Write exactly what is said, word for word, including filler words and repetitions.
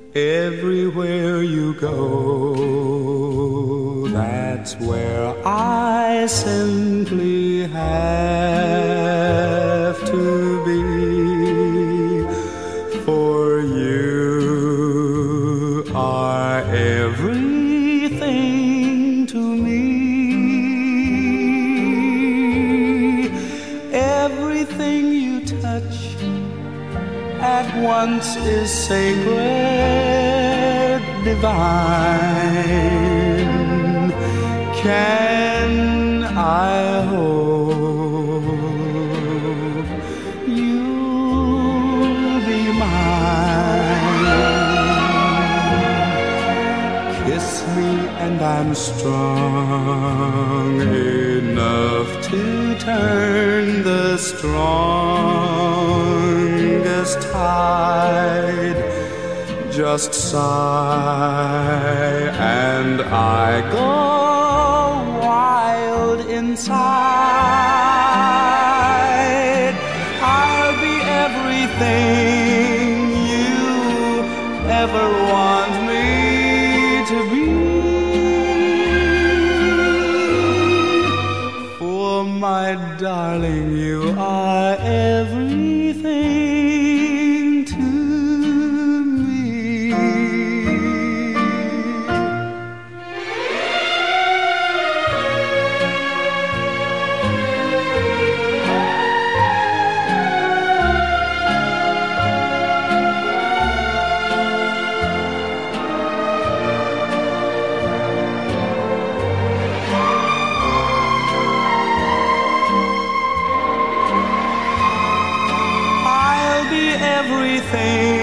Everywhere you go, that's where I simply have to be. For you are everything to me. Everything you touch at once is sacred, divine. Can I hope you'll be mine? Kiss me and I'm strong enough to turn the strongest tide. Just sigh and I go wild inside. I'll be everything you ever want me to be. For my darling, you are everything to me. Everything